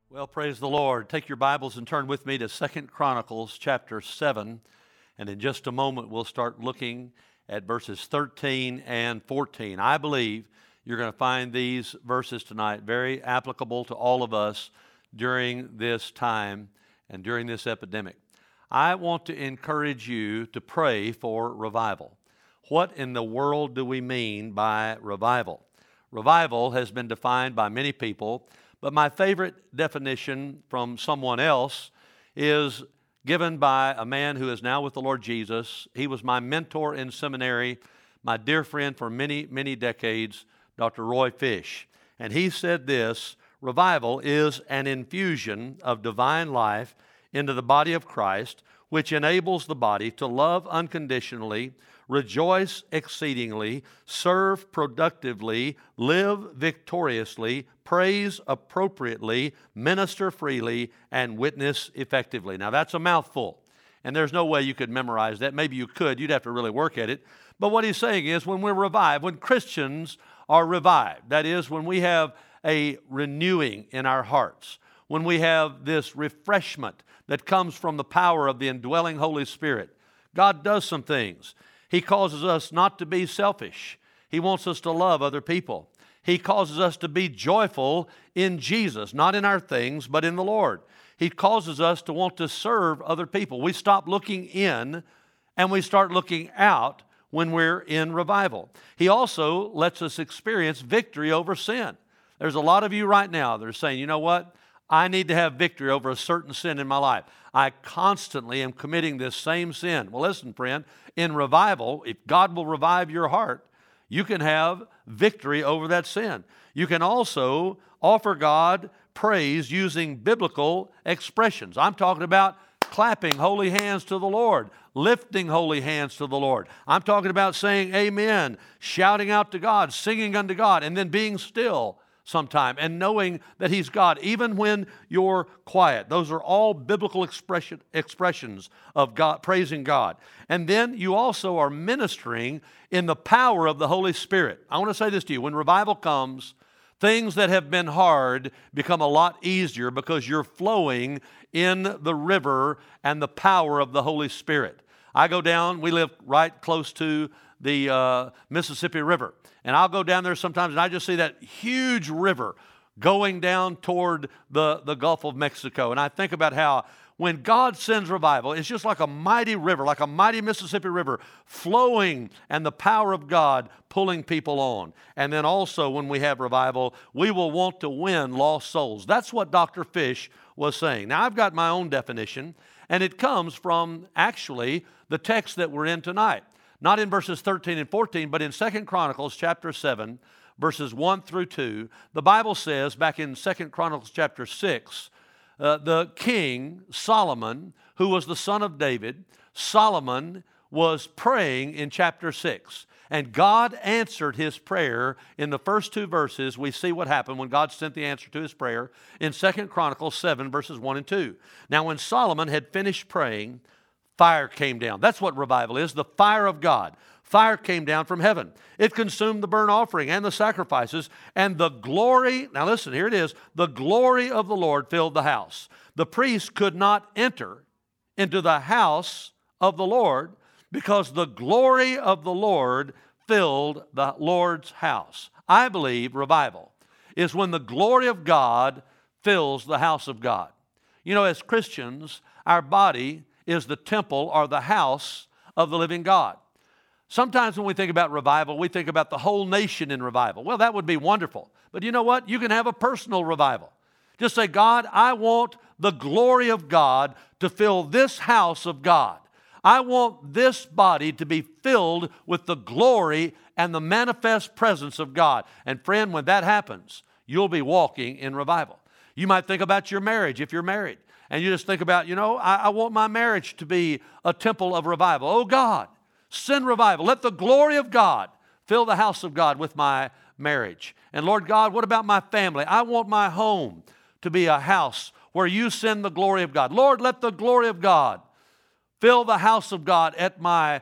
Well, praise the Lord. Take your Bibles and turn with me to 2 Chronicles chapter 7. And in just a moment, we'll start looking at verses 13 and 14. I believe you're going to find these verses tonight very applicable to all of us during this time and during this epidemic. I want to encourage you to pray for revival. What in the world do we mean by revival? Revival has been defined by many people, but my favorite definition from someone else is given by a man who is now with the Lord Jesus. He was my mentor in seminary, my dear friend for many, many decades, Dr. Roy Fish. And he said this: revival is an infusion of divine life into the body of Christ, which enables the body to love unconditionally, rejoice exceedingly, serve productively, live victoriously, praise appropriately, minister freely, and witness effectively. Now that's a mouthful, and there's no way you could memorize that. Maybe you could. You'd have to really work at it. But what he's saying is when we're revived, when Christians are revived, that is, when we have a renewing in our hearts, when we have this refreshment that comes from the power of the indwelling Holy Spirit, God does some things. He causes us not to be selfish. He wants us to love other people. He causes us to be joyful in Jesus, not in our things, but in the Lord. He causes us to want to serve other people. We stop looking in and we start looking out when we're in revival. He also lets us experience victory over sin. There's a lot of you right now that are saying, you know what? I need to have victory over a certain sin in my life. I constantly am committing this same sin. Well, listen, friend, in revival, if God will revive your heart, you can have victory over that sin. You can also offer God praise using biblical expressions. I'm talking about clapping holy hands to the Lord, lifting holy hands to the Lord. I'm talking about saying amen, shouting out to God, singing unto God, and then being still sometime and knowing that He's God, even when you're quiet. Those are all biblical expressions of God, praising God. And then you also are ministering in the power of the Holy Spirit. I want to say this to you. When revival comes, things that have been hard become a lot easier because you're flowing in the river and the power of the Holy Spirit. I go down, we live right close to the Mississippi River. And I'll go down there sometimes and I just see that huge river going down toward the Gulf of Mexico. And I think about how when God sends revival, it's just like a mighty river, like a mighty Mississippi River flowing and the power of God pulling people on. And then also when we have revival, we will want to win lost souls. That's what Dr. Fish was saying. Now I've got my own definition, and it comes from actually the text that we're in tonight. Not in verses 13 and 14, but in 2 Chronicles chapter 7, verses 1 through 2, the Bible says back in 2 Chronicles chapter 6, the king Solomon, who was the son of David, Solomon was praying in chapter 6. And God answered his prayer. In the first two verses, we see what happened when God sent the answer to his prayer in 2 Chronicles 7, verses 1 and 2. Now, when Solomon had finished praying, fire came down. That's what revival is, the fire of God. Fire came down from heaven. It consumed the burnt offering and the sacrifices, and the glory, now listen, here it is, the glory of the Lord filled the house. The priest could not enter into the house of the Lord because the glory of the Lord filled the Lord's house. I believe revival is when the glory of God fills the house of God. You know, as Christians, our body is the temple or the house of the living God. Sometimes when we think about revival, we think about the whole nation in revival. Well, that would be wonderful. But you know what? You can have a personal revival. Just say, God, I want the glory of God to fill this house of God. I want this body to be filled with the glory and the manifest presence of God. And friend, when that happens, you'll be walking in revival. You might think about your marriage if you're married. And you just think about, I want my marriage to be a temple of revival. Oh God, send revival. Let the glory of God fill the house of God with my marriage. And Lord God, what about my family? I want my home to be a house where you send the glory of God. Lord, let the glory of God fill the house of God at my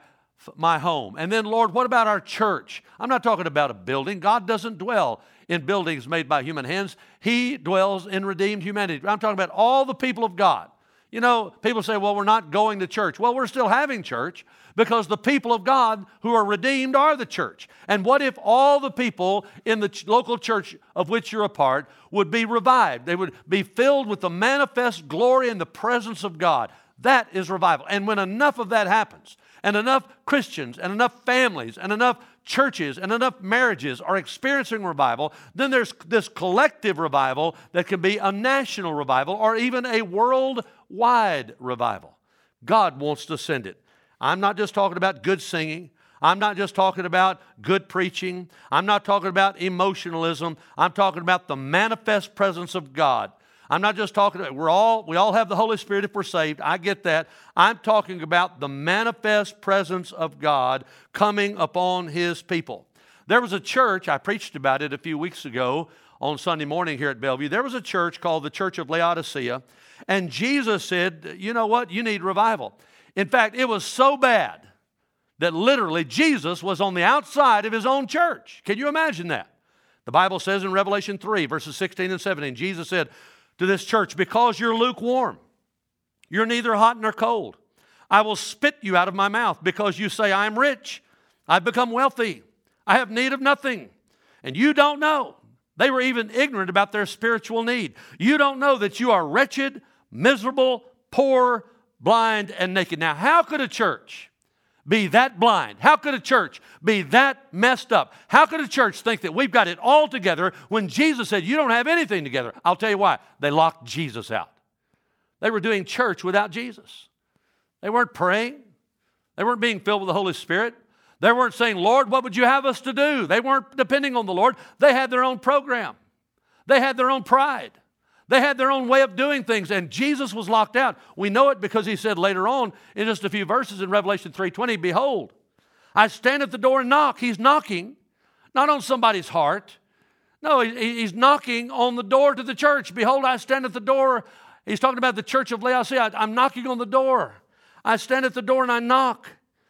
my home. And then, Lord, what about our church? I'm not talking about a building. God doesn't dwell in buildings made by human hands. He dwells in redeemed humanity. I'm talking about all the people of God. You know, people say, well, we're not going to church. Well, we're still having church because the people of God who are redeemed are the church. And what if all the people in the local church of which you're a part would be revived? They would be filled with the manifest glory and the presence of God. That is revival. And when enough of that happens, and enough Christians, and enough families, and enough churches, and enough marriages are experiencing revival, then there's this collective revival that can be a national revival or even a worldwide revival. God wants to send it. I'm not just talking about good singing. I'm not just talking about good preaching. I'm not talking about emotionalism. I'm talking about the manifest presence of God. I'm not just talking about, we all have the Holy Spirit if we're saved. I get that. I'm talking about the manifest presence of God coming upon His people. There was a church, I preached about it a few weeks ago on Sunday morning here at Bellevue. There was a church called the Church of Laodicea, and Jesus said, you know what, you need revival. In fact, it was so bad that literally Jesus was on the outside of His own church. Can you imagine that? The Bible says in Revelation 3, verses 16 and 17, Jesus said to this church, because you're lukewarm, you're neither hot nor cold, I will spit you out of my mouth because you say, I am rich, I've become wealthy, I have need of nothing. And you don't know. They were even ignorant about their spiritual need. You don't know that you are wretched, miserable, poor, blind, and naked. Now, how could a church be that blind? How could a church be that messed up? How could a church think that we've got it all together when Jesus said you don't have anything together? I'll tell you why. They locked Jesus out. They were doing church without Jesus. They weren't praying. They weren't being filled with the Holy Spirit. They weren't saying, Lord, what would you have us to do? They weren't depending on the Lord. They had their own program. They had their own pride. They had their own way of doing things, and Jesus was locked out. We know it because He said later on in just a few verses in Revelation 3:20, behold, I stand at the door and knock. He's knocking, not on somebody's heart. No, He's knocking on the door to the church. Behold, I stand at the door. He's talking about the church of Laodicea. I'm knocking on the door. I stand at the door and I knock.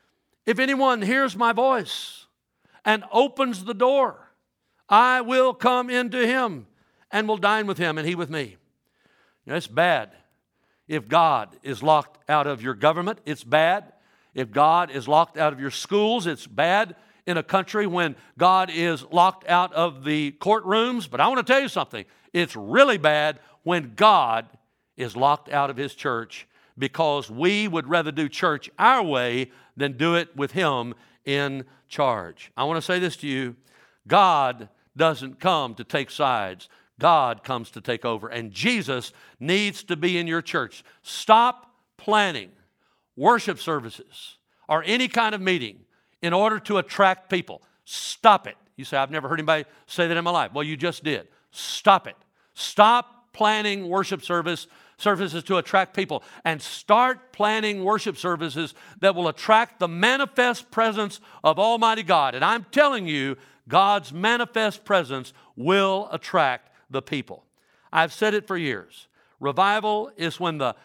If anyone hears my voice and opens the door, I will come into him and will dine with him and he with me. You know, it's bad if God is locked out of your government. It's bad if God is locked out of your schools. It's bad in a country when God is locked out of the courtrooms. But I want to tell you something. It's really bad when God is locked out of His church because we would rather do church our way than do it with Him in charge. I want to say this to you. God doesn't come to take sides. God comes to take over, and Jesus needs to be in your church. Stop planning worship services or any kind of meeting in order to attract people. Stop it. You say, I've never heard anybody say that in my life. Well, you just did. Stop it. Stop planning worship services to attract people and start planning worship services that will attract the manifest presence of Almighty God. And I'm telling you, God's manifest presence will attract the people. I've said it for years. Revival is when the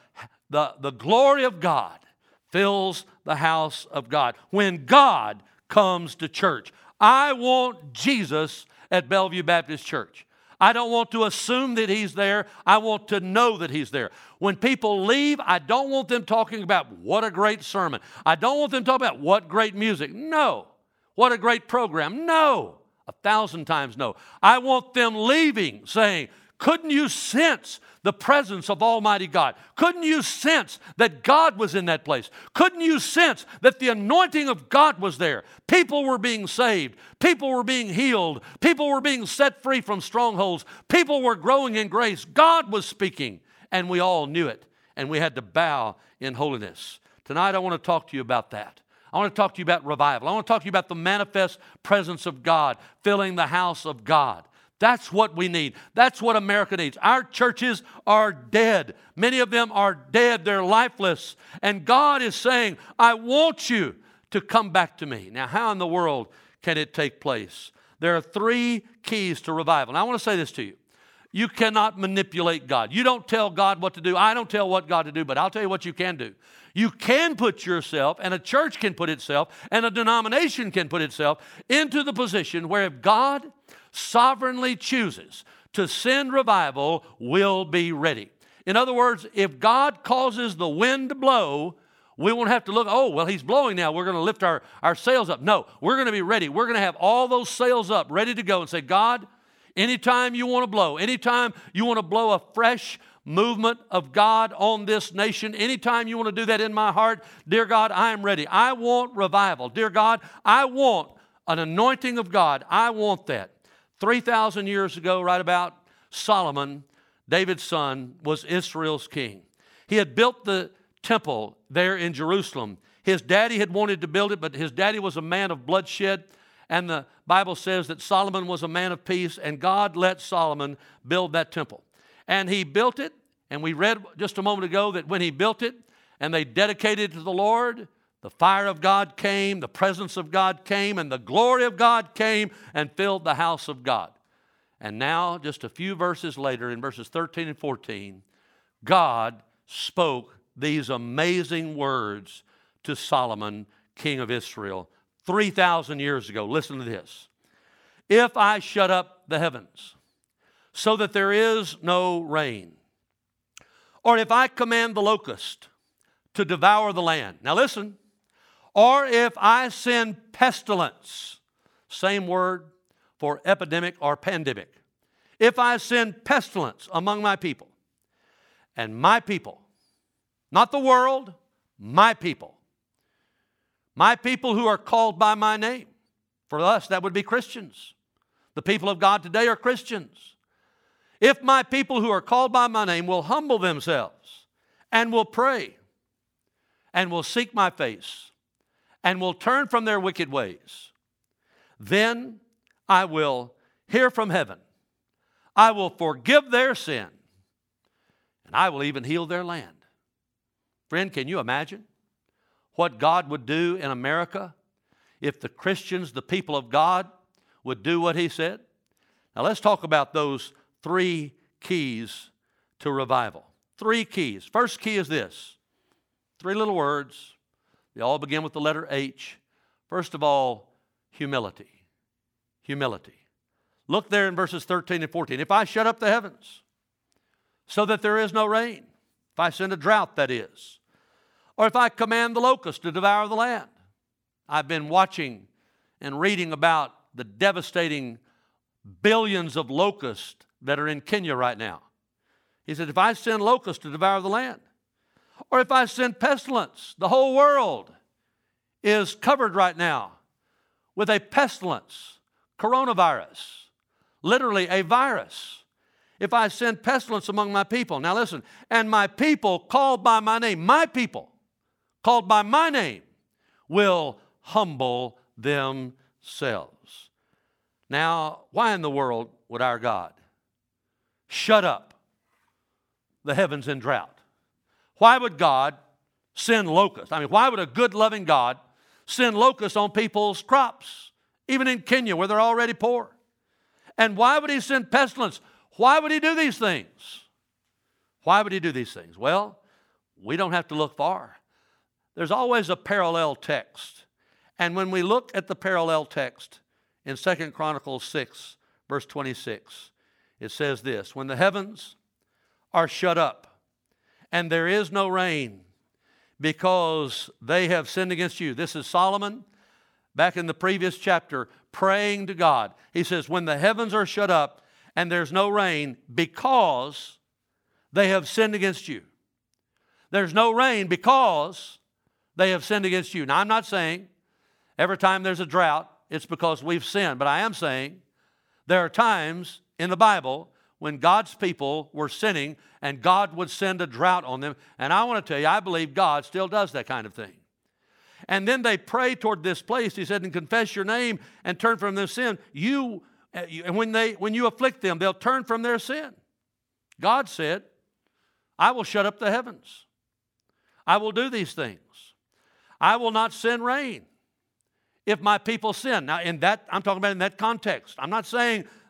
glory of God fills the house of God. When God comes to church. I want Jesus at Bellevue Baptist Church. I don't want to assume that He's there. I want to know that He's there. When people leave, I don't want them talking about what a great sermon. I don't want them talking about what great music. No. What a great program. No. 1,000 times no. I want them leaving saying, couldn't you sense the presence of Almighty God? Couldn't you sense that God was in that place? Couldn't you sense that the anointing of God was there? People were being saved. People were being healed. People were being set free from strongholds. People were growing in grace. God was speaking, and we all knew it, and we had to bow in holiness. Tonight I want to talk to you about that. I want to talk to you about revival. I want to talk to you about the manifest presence of God filling the house of God. That's what we need. That's what America needs. Our churches are dead. Many of them are dead. They're lifeless. And God is saying, I want you to come back to me. Now, how in the world can it take place? There are 3 keys to revival. And I want to say this to you. You cannot manipulate God. You don't tell God what to do. I don't tell what God to do, but I'll tell you what you can do. You can put yourself, and a church can put itself, and a denomination can put itself into the position where if God sovereignly chooses to send revival, we'll be ready. In other words, if God causes the wind to blow, we won't have to look, oh, well, he's blowing now. We're going to lift our sails up. No, we're going to be ready. We're going to have all those sails up, ready to go and say, God, anytime you want to blow, anytime you want to blow a fresh movement of God on this nation, anytime you want to do that in my heart, dear God, I am ready. I want revival. Dear God, I want an anointing of God. I want that. 3,000 years ago, right about, Solomon, David's son, was Israel's king. He had built the temple there in Jerusalem. His daddy had wanted to build it, but his daddy was a man of bloodshed. And the Bible says that Solomon was a man of peace, and God let Solomon build that temple. And he built it, and we read just a moment ago that when he built it and they dedicated it to the Lord, the fire of God came, the presence of God came, and the glory of God came and filled the house of God. And now, just a few verses later, in verses 13 and 14, God spoke these amazing words to Solomon, king of Israel, 3,000 years ago. Listen to this. If I shut up the heavens so that there is no rain, or if I command the locust to devour the land. Now listen. Or if I send pestilence, same word for epidemic or pandemic. If I send pestilence among my people, and my people, not the world, my people who are called by my name. For us, that would be Christians. The people of God today are Christians. If my people who are called by my name will humble themselves and will pray and will seek my face and will turn from their wicked ways, then I will hear from heaven. I will forgive their sin, and I will even heal their land. Friend, can you imagine what God would do in America if the Christians, the people of God, would do what he said? Now let's talk about those 3 keys to revival. 3 keys. First key is this. 3 little words. They all begin with the letter H. First of all, humility. Humility. Look there in verses 13 and 14. If I shut up the heavens so that there is no rain, if I send a drought, that is, or if I command the locust to devour the land. I've been watching and reading about the devastating billions of locusts that are in Kenya right now. He said, if I send locusts to devour the land, or if I send pestilence, the whole world is covered right now with a pestilence, coronavirus, literally a virus. If I send pestilence among my people. Now listen, and my people called by my name, my people called by my name will humble themselves. Now, why in the world would our God shut up the heavens in drought? Why would God send locusts? I mean, why would a good, loving God send locusts on people's crops, even in Kenya where they're already poor? And why would he send pestilence? Why would he do these things? Why would he do these things? Well, we don't have to look far. There's always a parallel text. And when we look at the parallel text in 2 Chronicles 6, verse 26, it says this, when the heavens are shut up and there is no rain because they have sinned against you. This is Solomon back in the previous chapter praying to God. He says, when the heavens are shut up and there's no rain because they have sinned against you. There's no rain because they have sinned against you. Now, I'm not saying every time there's a drought, it's because we've sinned. But I am saying there are times in the Bible when God's people were sinning and God would send a drought on them. And I want to tell you, I believe God still does that kind of thing. And then they pray toward this place. He said, and confess your name and turn from their sin. And when you afflict them, they'll turn from their sin. God said, I will shut up the heavens. I will do these things. I will not send rain if my people sin. Now, I'm talking about in that context. I'm not saying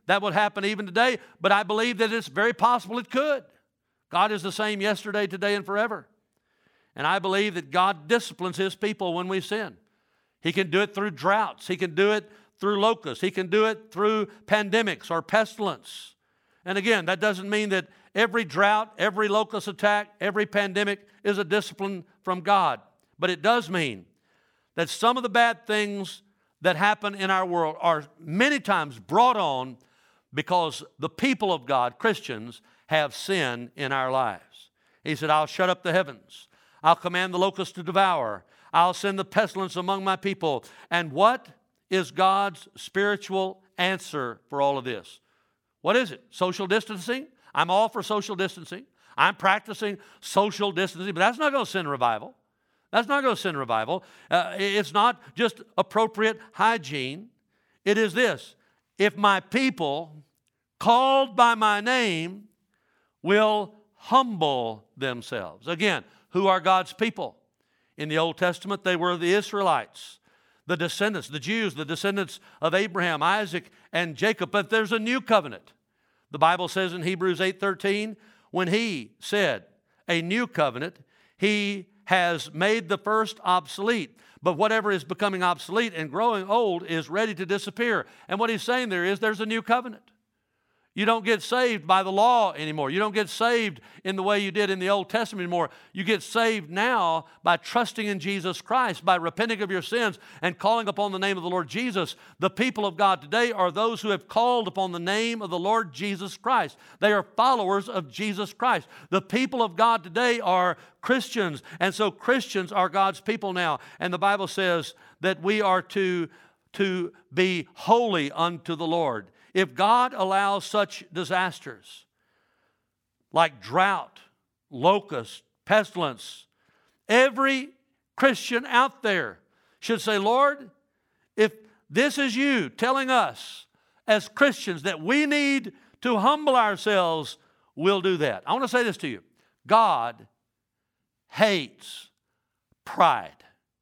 that would happen even today, but I believe that it's very possible it could. God is the same yesterday, today, and forever. And I believe that God disciplines His people when we sin. He can do it through droughts. He can do it through locusts. He can do it through pandemics or pestilence. And again, that doesn't mean that every drought, every locust attack, every pandemic is a discipline from God. But it does mean that some of the bad things that happen in our world are many times brought on because the people of God, Christians, have sin in our lives. He said, I'll shut up the heavens. I'll command the locusts to devour. I'll send the pestilence among my people. And what is God's spiritual answer for all of this? What is it? Social distancing? I'm all for social distancing. I'm practicing social distancing, but that's not going to send revival. That's not going to send revival. It's not just appropriate hygiene. It is this: if my people, called by my name, will humble themselves. Again, who are God's people? In the Old Testament, they were the Israelites, the descendants, the Jews, the descendants of Abraham, Isaac, and Jacob. But there's a new covenant. The Bible says in Hebrews 8:13, when He said a new covenant, He has made the first obsolete. But whatever is becoming obsolete and growing old is ready to disappear. And what He's saying there is there's a new covenant. You don't get saved by the law anymore. You don't get saved in the way you did in the Old Testament anymore. You get saved now by trusting in Jesus Christ, by repenting of your sins and calling upon the name of the Lord Jesus. The people of God today are those who have called upon the name of the Lord Jesus Christ. They are followers of Jesus Christ. The people of God today are Christians, and so Christians are God's people now. And the Bible says that we are to be holy unto the Lord. If God allows such disasters like drought, locust, pestilence, every Christian out there should say, Lord, if this is you telling us as Christians that we need to humble ourselves, we'll do that. I want to say this to you. God hates pride.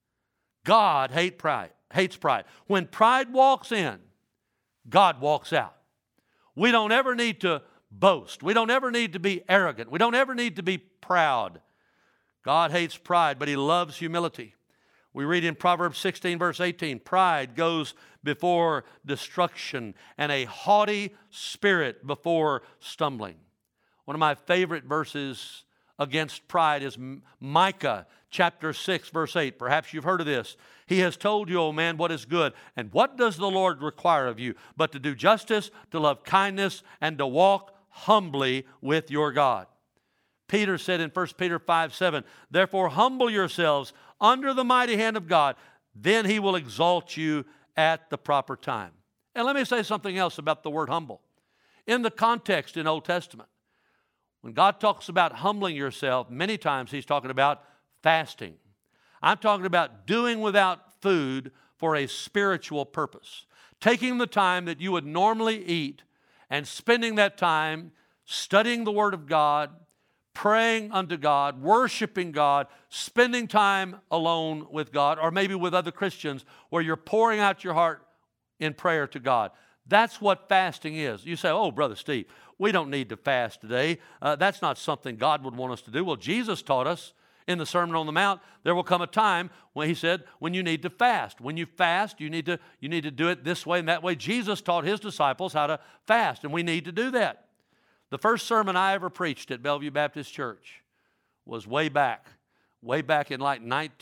God hates pride. When pride walks in, God walks out. We don't ever need to boast. We don't ever need to be arrogant. We don't ever need to be proud. God hates pride, but He loves humility. We read in Proverbs 16, verse 18, pride goes before destruction, and a haughty spirit before stumbling. One of my favorite verses against pride is Micah chapter 6, verse 8. Perhaps you've heard of this. He has told you, O man, what is good. And what does the Lord require of you? But to do justice, to love kindness, and to walk humbly with your God. Peter said in 1 Peter 5:7, therefore humble yourselves under the mighty hand of God, then He will exalt you at the proper time. And let me say something else about the word humble. In the context in Old Testament, when God talks about humbling yourself, many times He's talking about fasting. I'm talking about doing without food for a spiritual purpose. Taking the time that you would normally eat and spending that time studying the Word of God, praying unto God, worshiping God, spending time alone with God, or maybe with other Christians where you're pouring out your heart in prayer to God. That's what fasting is. You say, oh, Brother Steve, we don't need to fast today. That's not something God would want us to do. Well, Jesus taught us in the Sermon on the Mount, there will come a time when He said, when you need to fast. When you fast, you need to do it this way and that way. Jesus taught His disciples how to fast, and we need to do that. The first sermon I ever preached at Bellevue Baptist Church was way back in like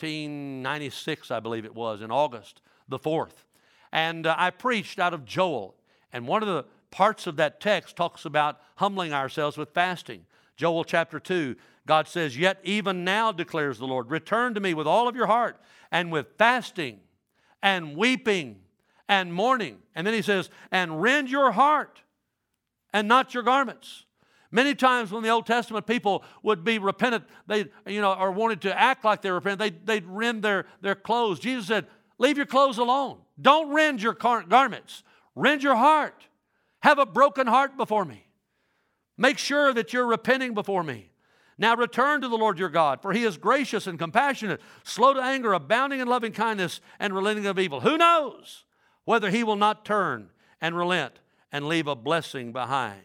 1996, I believe it was, in August the 4th. And I preached out of Joel. And one of the parts of that text talks about humbling ourselves with fasting. Joel chapter 2, God says, yet even now declares the Lord, return to me with all of your heart and with fasting and weeping and mourning. And then He says, and rend your heart and not your garments. Many times when the Old Testament people would be repentant, or wanted to act like they were repentant, they'd rend their clothes. Jesus said, leave your clothes alone. Don't rend your garments. Rend your heart. Have a broken heart before me. Make sure that you're repenting before me. Now return to the Lord your God, for He is gracious and compassionate, slow to anger, abounding in loving kindness, and relenting of evil. Who knows whether He will not turn and relent and leave a blessing behind.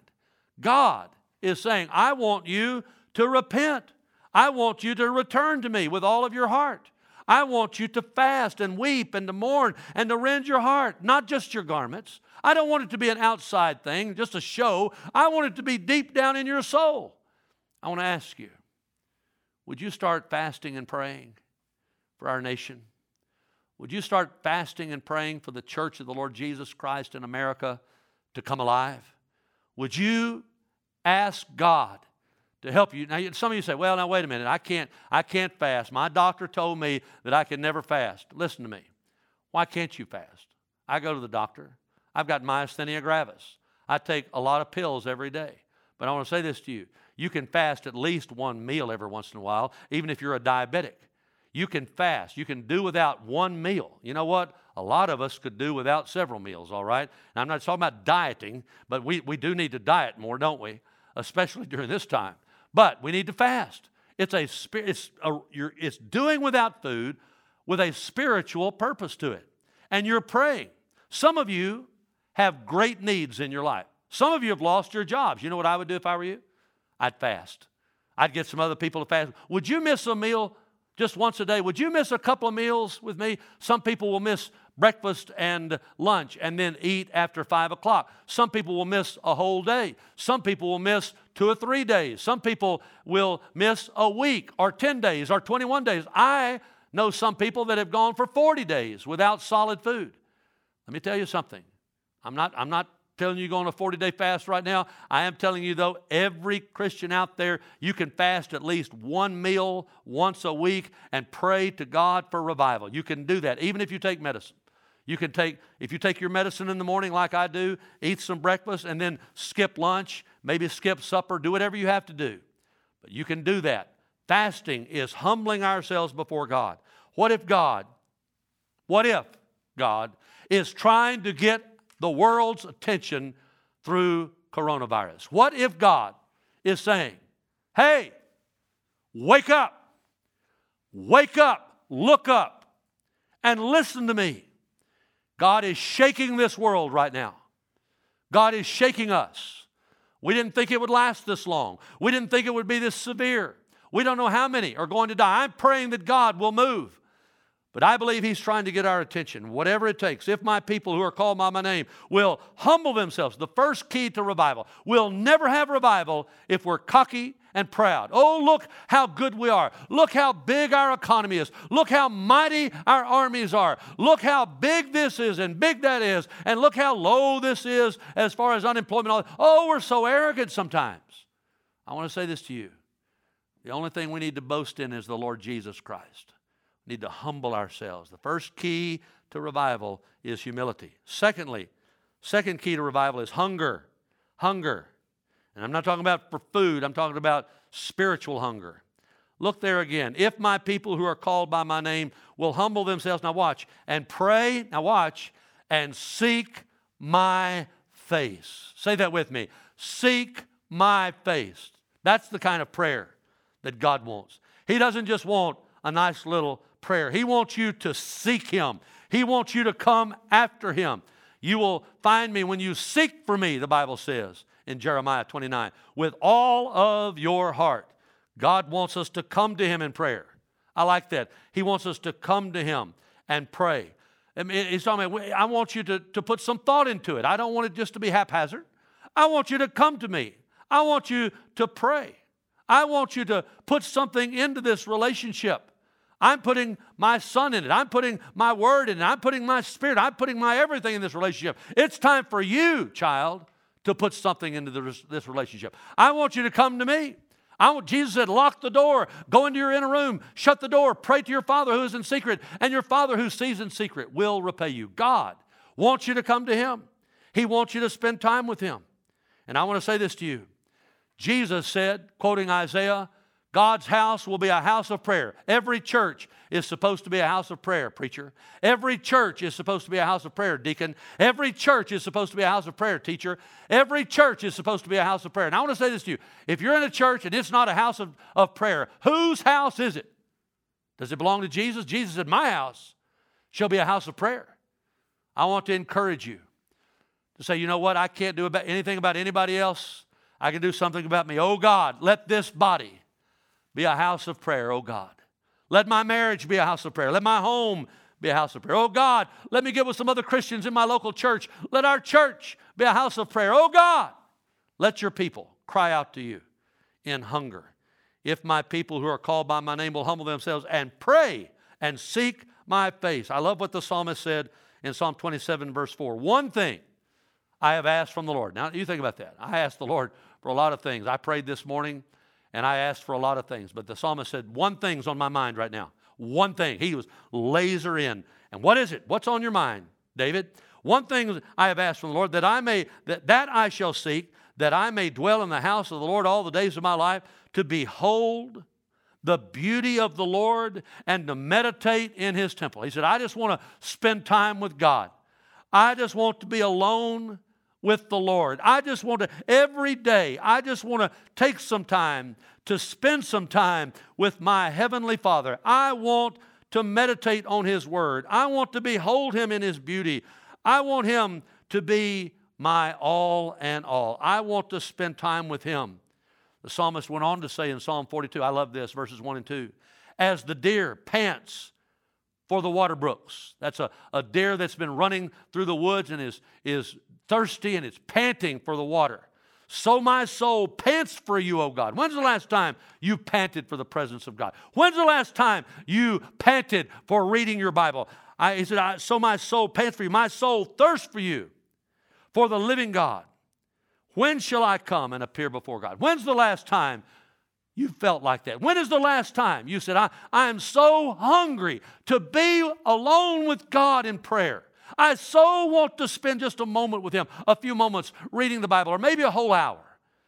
God is saying, I want you to repent. I want you to return to me with all of your heart. I want you to fast and weep and to mourn and to rend your heart, not just your garments. I don't want it to be an outside thing, just a show. I want it to be deep down in your soul. I want to ask you, would you start fasting and praying for our nation? Would you start fasting and praying for the church of the Lord Jesus Christ in America to come alive? Would you ask God to help you? Now, some of you say, well, now wait a minute, I can't fast. My doctor told me that I can never fast. Listen to me. Why can't you fast? I go to the doctor. I've got myasthenia gravis. I take a lot of pills every day. But I want to say this to you. You can fast at least one meal every once in a while, even if you're a diabetic. You can fast. You can do without one meal. You know what? A lot of us could do without several meals, all right? And I'm not talking about dieting, but we do need to diet more, don't we? Especially during this time. But we need to fast. It's doing without food with a spiritual purpose to it. And you're praying. Some of you have great needs in your life. Some of you have lost your jobs. You know what I would do if I were you? I'd fast. I'd get some other people to fast. Would you miss a meal just once a day? Would you miss a couple of meals with me? Some people will miss breakfast and lunch and then eat after 5 o'clock. Some people will miss a whole day. Some people will miss 2 or 3 days. Some people will miss a week or 10 days or 21 days. I know some people that have gone for 40 days without solid food. Let me tell you something. I'm not telling you go on a 40-day fast right now. I am telling you, though, every Christian out there, you can fast at least one meal once a week and pray to God for revival. You can do that, even if you take medicine. If you take your medicine in the morning like I do, eat some breakfast, and then skip lunch, maybe skip supper, do whatever you have to do. But you can do that. Fasting is humbling ourselves before God. What if God is trying to get the world's attention through coronavirus? What if God is saying, hey, wake up, look up, and listen to me? God is shaking this world right now. God is shaking us. We didn't think it would last this long. We didn't think it would be this severe. We don't know how many are going to die. I'm praying that God will move. But I believe He's trying to get our attention, whatever it takes. If my people who are called by my name will humble themselves, the first key to revival. We'll never have revival if we're cocky and proud. Oh, look how good we are. Look how big our economy is. Look how mighty our armies are. Look how big this is and big that is. And look how low this is as far as unemployment. Oh, we're so arrogant sometimes. I want to say this to you. The only thing we need to boast in is the Lord Jesus Christ. We need to humble ourselves. The first key to revival is humility. Second key to revival is hunger. Hunger. And I'm not talking about for food. I'm talking about spiritual hunger. Look there again. If my people who are called by my name will humble themselves, now watch, and pray, now watch, and seek my face. Say that with me. Seek my face. That's the kind of prayer that God wants. He doesn't just want a nice little prayer. He wants you to seek Him. He wants you to come after Him. You will find me when you seek for me, the Bible says in Jeremiah 29, with all of your heart. God wants us to come to Him in prayer. I like that. He wants us to come to Him and pray. I mean, He's talking about, I want you to put some thought into it. I don't want it just to be haphazard. I want you to come to me. I want you to pray. I want you to put something into this relationship. I'm putting my son in it. I'm putting my word in it. I'm putting my spirit. I'm putting my everything in this relationship. It's time for you, child, to put something into this relationship. I want you to come to me. Jesus said, lock the door, go into your inner room, shut the door, pray to your Father who is in secret, and your Father who sees in secret will repay you. God wants you to come to Him. He wants you to spend time with Him. And I want to say this to you. Jesus said, quoting Isaiah, God's house will be a house of prayer. Every church is supposed to be a house of prayer, preacher. Every church is supposed to be a house of prayer, deacon. Every church is supposed to be a house of prayer, teacher. Every church is supposed to be a house of prayer. And I want to say this to you. If you're in a church and it's not a house of prayer, whose house is it? Does it belong to Jesus? Jesus said, my house shall be a house of prayer. I want to encourage you To say, you know what, I can't do anything about anybody else. I can do something about me. Oh God, let this body be a house of prayer, oh God. Let my marriage be a house of prayer. Let my home be a house of prayer. Oh God, let me get with some other Christians in my local church. Let our church be a house of prayer. Oh God, let your people cry out to you in hunger. If my people who are called by my name will humble themselves and pray and seek my face. I love what the psalmist said in Psalm 27, verse 4. One thing I have asked from the Lord. Now, you think about that. I asked the Lord for a lot of things. I prayed this morning, and I asked for a lot of things. But the psalmist said, one thing's on my mind right now. One thing. He was laser in. And what is it? What's on your mind, David? One thing I have asked from the Lord, that I shall seek, that I may dwell in the house of the Lord all the days of my life, to behold the beauty of the Lord and to meditate in His temple. He said, I just want to spend time with God. I just want to be alone with the Lord. I just want to, every day, I just want to take some time to spend some time with my Heavenly Father. I want to meditate on His Word. I want to behold Him in His beauty. I want Him to be my all and all. I want to spend time with Him. The psalmist went on to say in Psalm 42, I love this, verses 1 and 2, as the deer pants for the water brooks. That's a deer that's been running through the woods and is thirsty and it's panting for the water. So my soul pants for you, O God. When's the last time you panted for the presence of God? When's the last time you panted for reading your Bible? He said, so my soul pants for you. My soul thirsts for you, for the living God. When shall I come and appear before God? When's the last time you felt like that? When is the last time you said, I am so hungry to be alone with God in prayer. I so want to spend just a moment with Him, a few moments reading the Bible, or maybe a whole hour.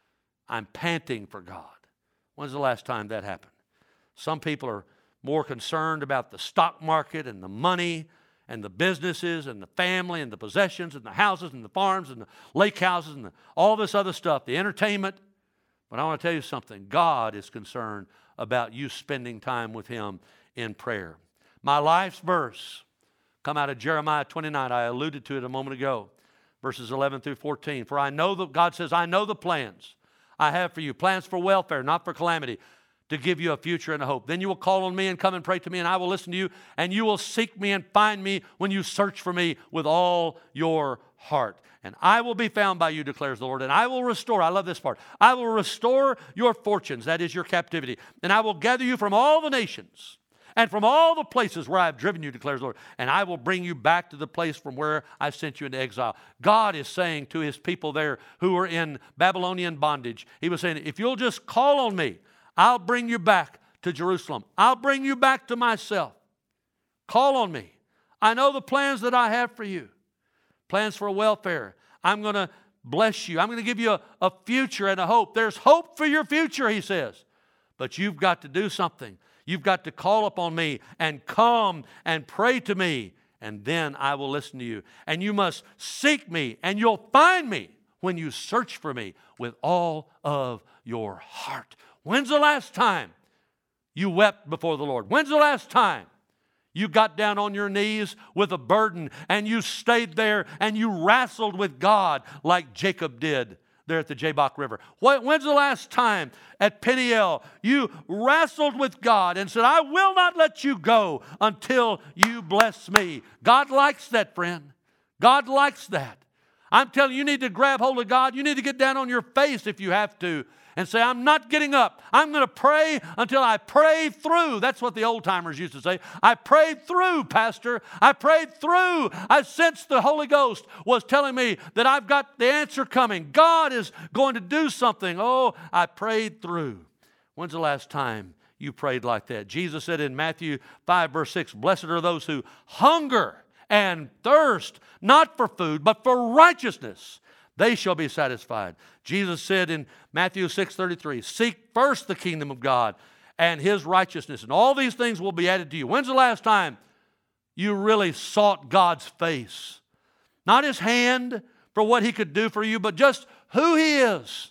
I'm panting for God. When's the last time that happened? Some people are more concerned about the stock market and the money and the businesses and the family and the possessions and the houses and the farms and the lake houses and all this other stuff, the entertainment. But I want to tell you something. God is concerned about you spending time with Him in prayer. My life's verse come out of Jeremiah 29. I alluded to it a moment ago, verses 11 through 14. For I know that God says, I know the plans I have for you, plans for welfare, not for calamity, to give you a future and a hope. Then you will call on me and come and pray to me, and I will listen to you, and you will seek me and find me when you search for me with all your heart. And I will be found by you, declares the Lord, and I will restore, I love this part, I will restore your fortunes, that is your captivity, and I will gather you from all the nations and from all the places where I have driven you, declares the Lord, and I will bring you back to the place from where I sent you into exile. God is saying to His people there who are in Babylonian bondage, He was saying, if you'll just call on me, I'll bring you back to Jerusalem. I'll bring you back to myself. Call on me. I know the plans that I have for you. Plans for welfare. I'm going to bless you. I'm going to give you a future and a hope. There's hope for your future, He says. But you've got to do something. You've got to call upon me and come and pray to me, and then I will listen to you. And you must seek me, and you'll find me when you search for me with all of your heart. When's the last time you wept before the Lord? When's the last time you got down on your knees with a burden and you stayed there and you wrestled with God like Jacob did there at the Jabbok River? When's the last time at Peniel you wrestled with God and said, I will not let you go until you bless me? God likes that, friend. God likes that. I'm telling you, you need to grab hold of God. You need to get down on your face if you have to and say, I'm not getting up. I'm going to pray until I pray through. That's what the old timers used to say. I prayed through, Pastor. I prayed through. I sensed the Holy Ghost was telling me that I've got the answer coming. God is going to do something. Oh, I prayed through. When's the last time you prayed like that? Jesus said in Matthew 5, verse 6, blessed are those who hunger and thirst, not for food, but for righteousness. They shall be satisfied. Jesus said in Matthew 6:33, seek first the kingdom of God and His righteousness, and all these things will be added to you. When's the last time you really sought God's face? Not His hand for what He could do for you, but just who He is.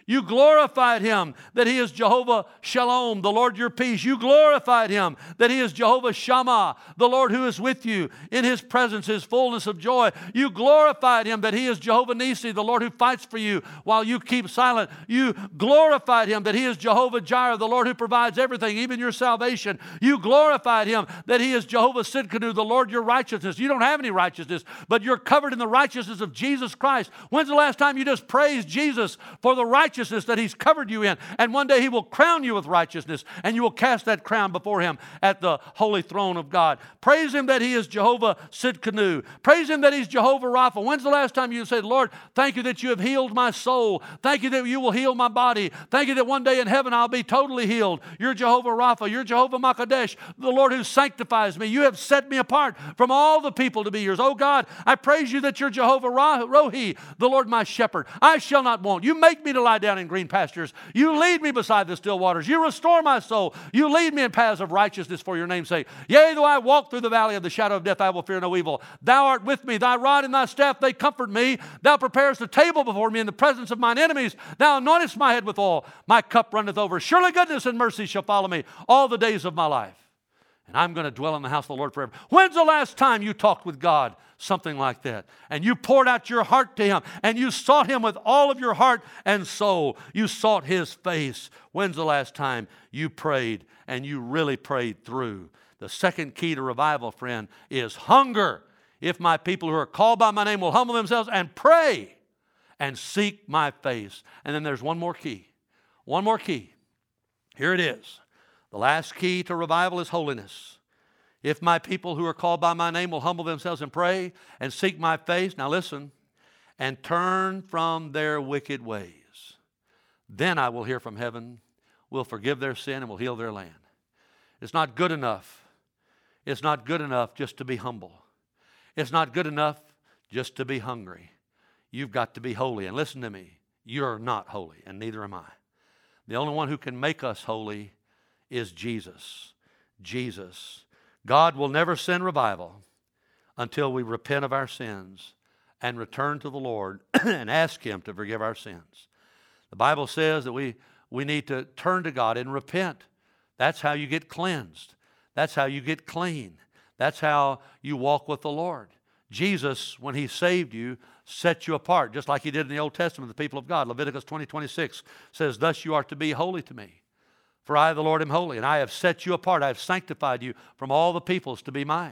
You glorified Him that He is Jehovah Shalom, the Lord your peace. You glorified Him that He is Jehovah Shammah, the Lord who is with you. In His presence is fullness of joy. You glorified Him that He is Jehovah Nissi, the Lord who fights for you while you keep silent. You glorified Him that He is Jehovah Jireh, the Lord who provides everything, even your salvation. You glorified Him that He is Jehovah Sidkenu, the Lord your righteousness. You don't have any righteousness, but you're covered in the righteousness of Jesus Christ. When's the last time you just praised Jesus for the righteousness that He's covered you in? And one day He will crown you with righteousness, and you will cast that crown before Him at the holy throne of God. Praise Him that He is Jehovah Sidkenu. Praise Him that He's Jehovah Rapha. When's the last time you said, Lord, thank you that you have healed my soul. Thank you that you will heal my body. Thank you that one day in heaven I'll be totally healed. You're Jehovah Rapha. You're Jehovah Makadesh, the Lord who sanctifies me. You have set me apart from all the people to be yours. Oh God, I praise you that you're Jehovah Rohi, the Lord my shepherd. I shall not want. You make me to lie down in green pastures. You lead me beside the still waters. You restore my soul. You lead me in paths of righteousness for your name's sake. Yea, though I walk through the valley of the shadow of death, I will fear no evil. Thou art with me. Thy rod and thy staff, they comfort me. Thou preparest a table before me in the presence of mine enemies. Thou anointest my head with oil. My cup runneth over. Surely goodness and mercy shall follow me all the days of my life. And I'm going to dwell in the house of the Lord forever. When's the last time you talked with God something like that? And you poured out your heart to Him, and you sought Him with all of your heart and soul. You sought His face. When's the last time you prayed and you really prayed through? The second key to revival, friend, is hunger. If my people who are called by my name will humble themselves and pray and seek my face. And then there's one more key. One more key. Here it is. The last key to revival is holiness. If my people who are called by my name will humble themselves and pray and seek my face, now listen, and turn from their wicked ways, then I will hear from heaven, will forgive their sin, and will heal their land. It's not good enough. It's not good enough just to be humble. It's not good enough just to be hungry. You've got to be holy. And listen to me, you're not holy, and neither am I. The only one who can make us holy is Jesus. Jesus. God will never send revival until we repent of our sins and return to the Lord and ask Him to forgive our sins. The Bible says that we need to turn to God and repent. That's how you get cleansed. That's how you get clean. That's how you walk with the Lord. Jesus, when He saved you, set you apart, just like He did in the Old Testament, the people of God. Leviticus 20:26 says, thus you are to be holy to me. For I, the Lord, am holy, and I have set you apart. I have sanctified you from all the peoples to be mine.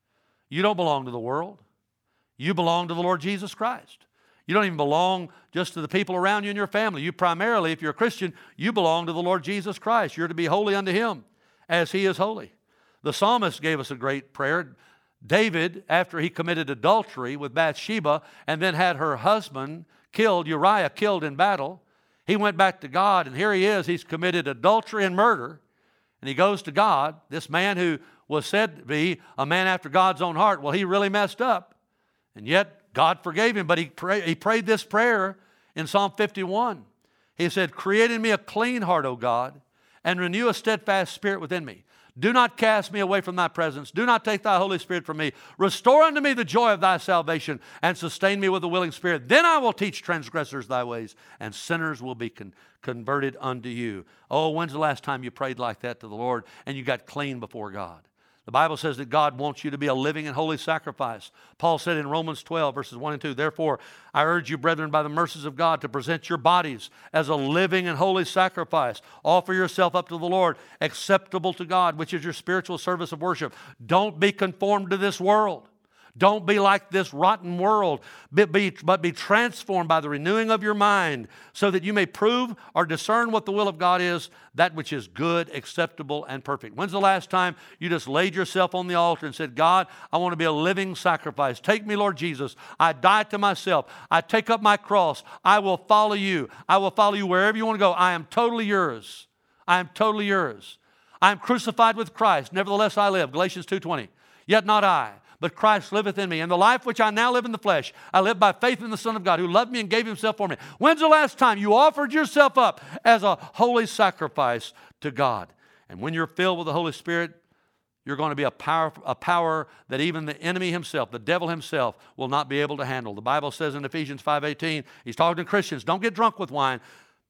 You don't belong to the world. You belong to the Lord Jesus Christ. You don't even belong just to the people around you and your family. You primarily, if you're a Christian, you belong to the Lord Jesus Christ. You're to be holy unto Him as He is holy. The psalmist gave us a great prayer. David, after he committed adultery with Bathsheba and then had her husband killed, Uriah killed in battle, he went back to God, and here he is. He's committed adultery and murder, and he goes to God. This man who was said to be a man after God's own heart, well, he really messed up, and yet God forgave him. But he prayed this prayer in Psalm 51. He said, create in me a clean heart, O God, and renew a steadfast spirit within me. Do not cast me away from thy presence. Do not take thy Holy Spirit from me. Restore unto me the joy of thy salvation, and sustain me with a willing spirit. Then I will teach transgressors thy ways, and sinners will be converted unto you. Oh, when's the last time you prayed like that to the Lord and you got clean before God? The Bible says that God wants you to be a living and holy sacrifice. Paul said in Romans 12, verses 1 and 2, therefore, I urge you, brethren, by the mercies of God, to present your bodies as a living and holy sacrifice. Offer yourself up to the Lord, acceptable to God, which is your spiritual service of worship. Don't be conformed to this world. Don't be like this rotten world, but be transformed by the renewing of your mind, so that you may prove or discern what the will of God is, that which is good, acceptable, and perfect. When's the last time you just laid yourself on the altar and said, God, I want to be a living sacrifice. Take me, Lord Jesus. I die to myself. I take up my cross. I will follow you. I will follow you wherever you want to go. I am totally yours. I am totally yours. I am crucified with Christ. Nevertheless I live. Galatians 2:20. Yet not I, but Christ liveth in me. And the life which I now live in the flesh, I live by faith in the Son of God, who loved me and gave Himself for me. When's the last time you offered yourself up as a holy sacrifice to God? And when you're filled with the Holy Spirit, you're going to be a power that even the enemy himself, the devil himself, will not be able to handle. The Bible says in Ephesians 5:18, he's talking to Christians, don't get drunk with wine,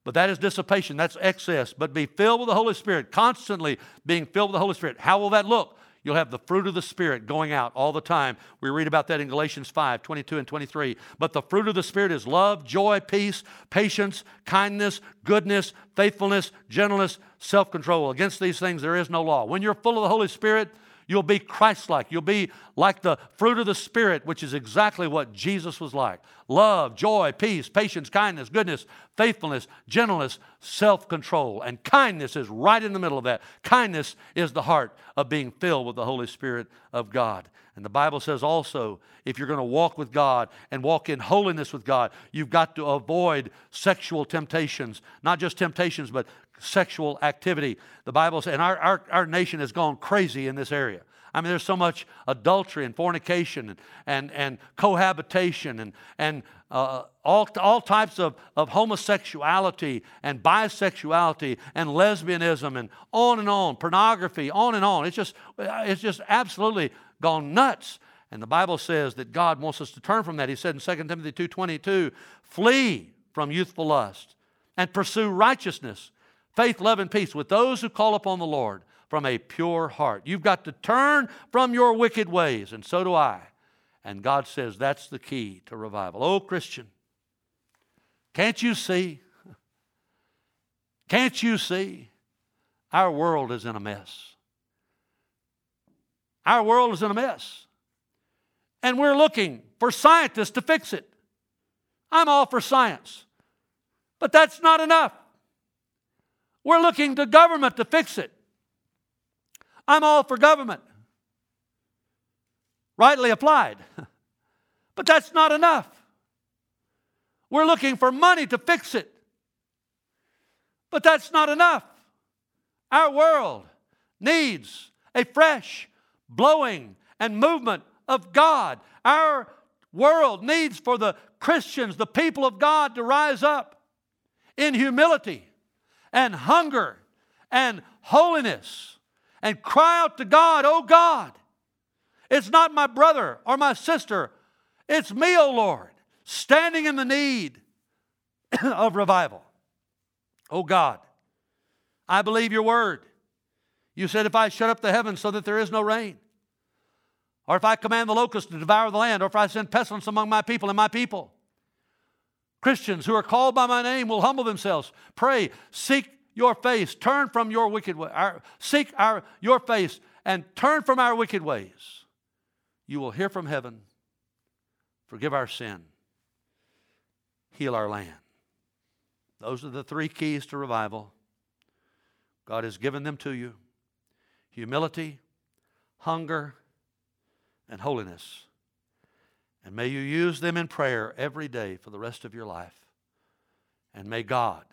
But that is dissipation. That's excess. But be filled with the Holy Spirit, constantly being filled with the Holy Spirit. How will that look? You'll have the fruit of the Spirit going out all the time. We read about that in Galatians 5, 22 and 23. But the fruit of the Spirit is love, joy, peace, patience, kindness, goodness, faithfulness, gentleness, self-control. Against these things there is no law. When you're full of the Holy Spirit, you'll be Christ-like. You'll be like the fruit of the Spirit, which is exactly what Jesus was like. Love, joy, peace, patience, kindness, goodness, faithfulness, gentleness, self-control. And kindness is right in the middle of that. Kindness is the heart of being filled with the Holy Spirit of God. And the Bible says also, if you're going to walk with God and walk in holiness with God, you've got to avoid sexual temptations. Not just temptations, but sexual activity. The Bible says, and our nation has gone crazy in this area. I mean, there's so much adultery and fornication and cohabitation and all types of homosexuality and bisexuality and lesbianism and on, pornography, on and on. It's just absolutely gone nuts. And the Bible says that God wants us to turn from that. He said in 2 Timothy 2:22, flee from youthful lust and pursue righteousness, faith, love, and peace with those who call upon the Lord from a pure heart. You've got to turn from your wicked ways, and so do I. And God says that's the key to revival. Oh, Christian, can't you see? Can't you see? Our world is in a mess. Our world is in a mess. And we're looking for scientists to fix it. I'm all for science. But that's not enough. We're looking to government to fix it. I'm all for government, rightly applied. But that's not enough. We're looking for money to fix it. But that's not enough. Our world needs a fresh blowing and movement of God. Our world needs for the Christians, the people of God, to rise up in humility and hunger and holiness and cry out to God, oh God, it's not my brother or my sister, it's me, oh Lord, standing in the need of revival. Oh God, I believe your word. You said if I shut up the heavens so that there is no rain, or if I command the locusts to devour the land, or if I send pestilence among my people and my people, Christians who are called by my name will humble themselves, pray, seek your face, turn from your wicked way, your face and turn from our wicked ways. You will hear from heaven, forgive our sin, heal our land. Those are the three keys to revival. God has given them to you. Humility, hunger, and holiness. And may you use them in prayer every day for the rest of your life. And may God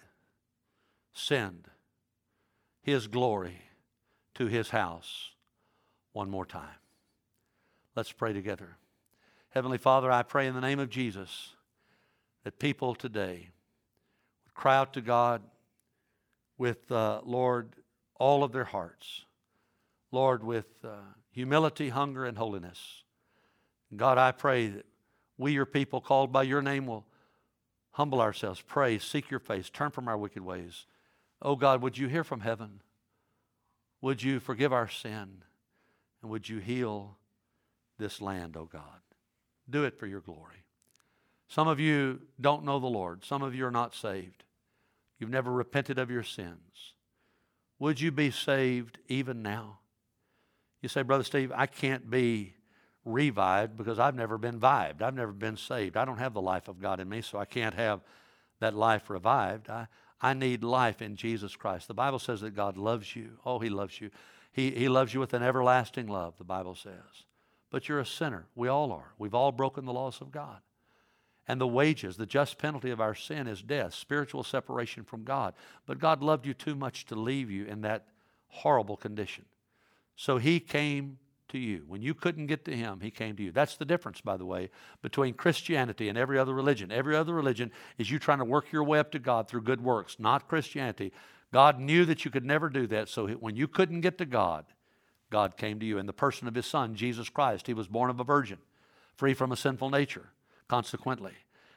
send His glory to His house one more time. Let's pray together. Heavenly Father, I pray in the name of Jesus that people today would cry out to God with, Lord, all of their hearts. Lord, with humility, hunger, and holiness. God, I pray that we, your people called by your name, will humble ourselves, pray, seek your face, turn from our wicked ways. Oh God, would you hear from heaven? Would you forgive our sin? And would you heal this land, oh God? Do it for your glory. Some of you don't know the Lord. Some of you are not saved. You've never repented of your sins. Would you be saved even now? You say, Brother Steve, I can't be revived because I've never been vived. I've never been saved. I don't have the life of God in me, so I can't have that life revived. I need life in Jesus Christ. The Bible says that God loves you. Oh, He loves you. He loves you with an everlasting love, the Bible says. But you're a sinner. We all are. We've all broken the laws of God. And the wages, the just penalty of our sin is death, spiritual separation from God. But God loved you too much to leave you in that horrible condition. So He came to you. When you couldn't get to Him, He came to you. That's the difference, by the way, between Christianity and every other religion. Every other religion is you trying to work your way up to God through good works, not Christianity. God knew that you could never do that, so when you couldn't get to God, God came to you in the person of His Son, Jesus Christ. He was born of a virgin, free from a sinful nature, consequently.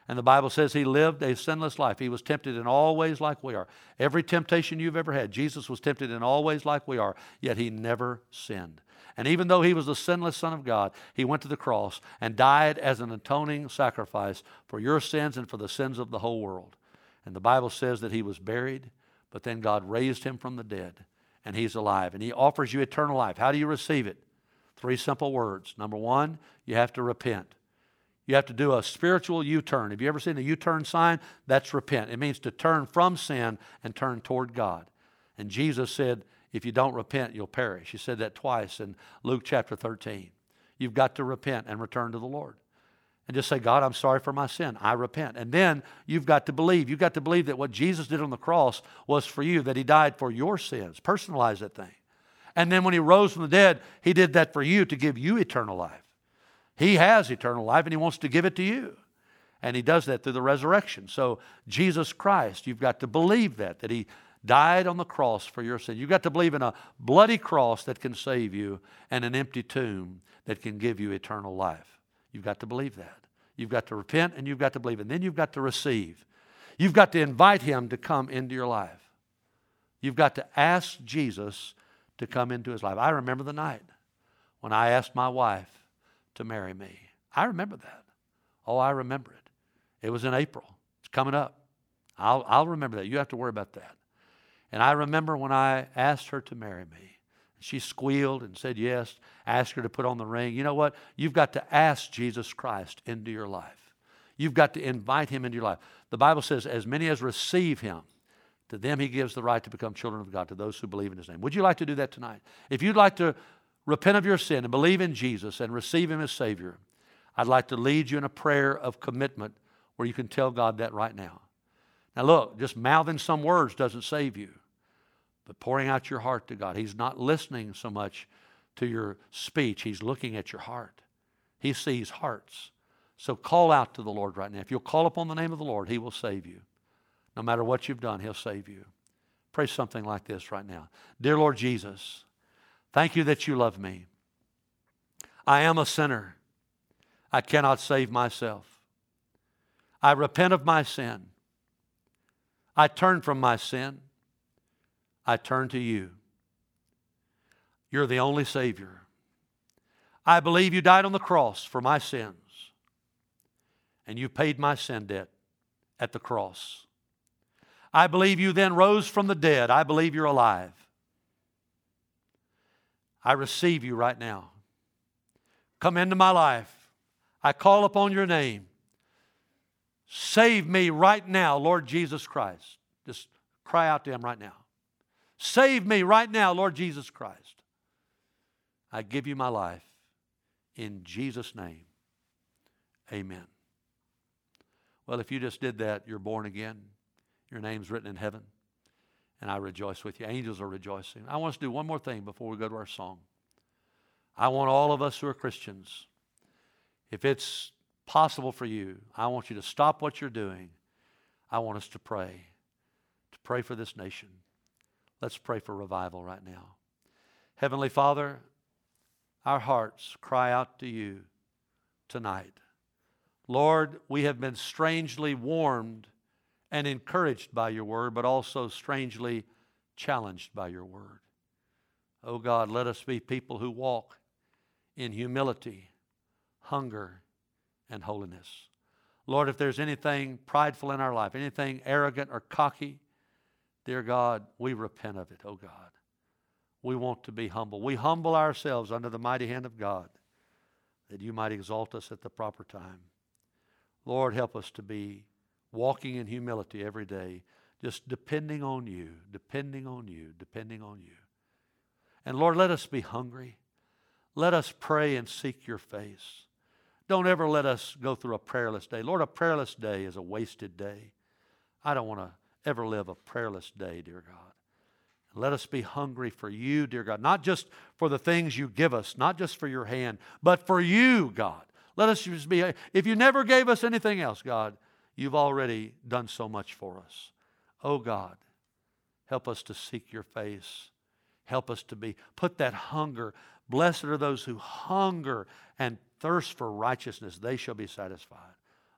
And the Bible says he lived a sinless life. He was tempted in all ways like we are. Every temptation you've ever had, Jesus was tempted in all ways like we are, yet he never sinned. And even though he was the sinless Son of God, he went to the cross and died as an atoning sacrifice for your sins and for the sins of the whole world. And the Bible says that he was buried, but then God raised him from the dead, and he's alive. And he offers you eternal life. How do you receive it? 3 simple words. Number 1, you have to repent. You have to do a spiritual U-turn. Have you ever seen a U-turn sign? That's repent. It means to turn from sin and turn toward God. And Jesus said, if you don't repent, you'll perish. He said that twice in Luke chapter 13. You've got to repent and return to the Lord. And just say, God, I'm sorry for my sin. I repent. And then you've got to believe. You've got to believe that what Jesus did on the cross was for you, that he died for your sins. Personalize that thing. And then when he rose from the dead, he did that for you to give you eternal life. He has eternal life, and he wants to give it to you. And he does that through the resurrection. So Jesus Christ, you've got to believe that he died on the cross for your sin. You've got to believe in a bloody cross that can save you and an empty tomb that can give you eternal life. You've got to believe that. You've got to repent, and you've got to believe. And then you've got to receive. You've got to invite him to come into your life. You've got to ask Jesus to come into his life. I remember the night when I asked my wife to marry me. I remember that. Oh, I remember it. It was in April. It's coming up. I'll remember that. You have to worry about that. And I remember when I asked her to marry me. She squealed and said yes. Asked her to put on the ring. You know what? You've got to ask Jesus Christ into your life. You've got to invite him into your life. The Bible says, as many as receive him, to them he gives the right to become children of God, to those who believe in his name. Would you like to do that tonight? If you'd like to repent of your sin and believe in Jesus and receive him as Savior, I'd like to lead you in a prayer of commitment where you can tell God that right now. Now look, just mouthing some words doesn't save you, but pouring out your heart to God. He's not listening so much to your speech. He's looking at your heart. He sees hearts. So call out to the Lord right now. If you'll call upon the name of the Lord, he will save you. No matter what you've done, he'll save you. Pray something like this right now. Dear Lord Jesus, thank you that you love me. I am a sinner. I cannot save myself. I repent of my sin. I turn from my sin. I turn to you. You're the only Savior. I believe you died on the cross for my sins, and you paid my sin debt at the cross. I believe you then rose from the dead. I believe you're alive. I receive you right now. Come into my life. I call upon your name. Save me right now, Lord Jesus Christ. Just cry out to him right now. Save me right now, Lord Jesus Christ. I give you my life. In Jesus' name, amen. Well, if you just did that, you're born again. Your name's written in heaven. And I rejoice with you. Angels are rejoicing. I want us to do one more thing before we go to our song. I want all of us who are Christians, if it's possible for you, I want you to stop what you're doing. I want us to pray for this nation. Let's pray for revival right now. Heavenly Father, our hearts cry out to you tonight. Lord, we have been strangely warmed and encouraged by your word, but also strangely challenged by your word. Oh God, let us be people who walk in humility, hunger, and holiness. Lord, if there's anything prideful in our life, anything arrogant or cocky, dear God, we repent of it, oh God. We want to be humble. We humble ourselves under the mighty hand of God, that you might exalt us at the proper time. Lord, help us to be walking in humility every day, just depending on you, depending on you, depending on you. And Lord, let us be hungry. Let us pray and seek your face. Don't ever let us go through a prayerless day. Lord, a prayerless day is a wasted day. I don't want to ever live a prayerless day, dear God. Let us be hungry for you, dear God, not just for the things you give us, not just for your hand, but for you, God. Let us just be, if you never gave us anything else, God, you've already done so much for us. Oh God, help us to seek your face. Help us to put that hunger. Blessed are those who hunger and thirst for righteousness. They shall be satisfied.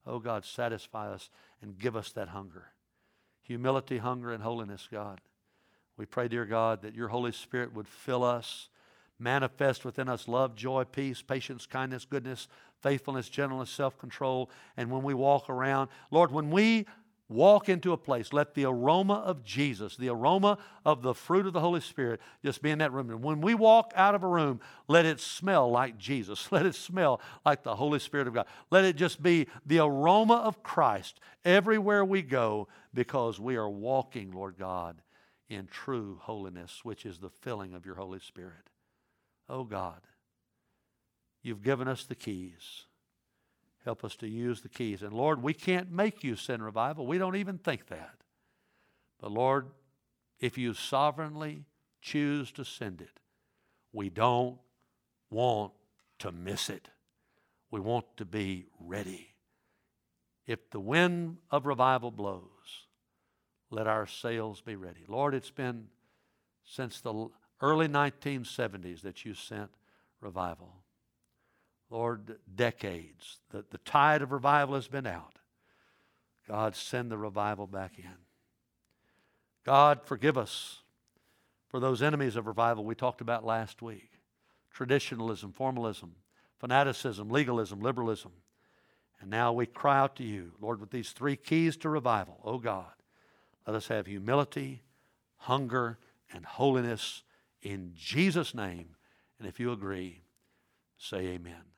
Oh God, satisfy us and give us that hunger. Humility, hunger, and holiness, God. We pray, dear God, that your Holy Spirit would fill us, manifest within us love, joy, peace, patience, kindness, goodness, faithfulness, gentleness, self-control. And when we walk around, Lord, when we walk into a place, let the aroma of Jesus, the aroma of the fruit of the Holy Spirit just be in that room. And when we walk out of a room, let it smell like Jesus. Let it smell like the Holy Spirit of God. Let it just be the aroma of Christ everywhere we go, because we are walking, Lord God, in true holiness, which is the filling of your Holy Spirit. Oh God, you've given us the keys. Help us to use the keys. And Lord, we can't make you send revival. We don't even think that. But Lord, if you sovereignly choose to send it, we don't want to miss it. We want to be ready. If the wind of revival blows, let our sails be ready. Lord, it's been since the early 1970s that you sent revival. Lord, decades. The tide of revival has been out. God, send the revival back in. God, forgive us for those enemies of revival we talked about last week. Traditionalism, formalism, fanaticism, legalism, liberalism. And now we cry out to you, Lord, with these three keys to revival. Oh God, let us have humility, hunger, and holiness in Jesus' name. And if you agree, say amen.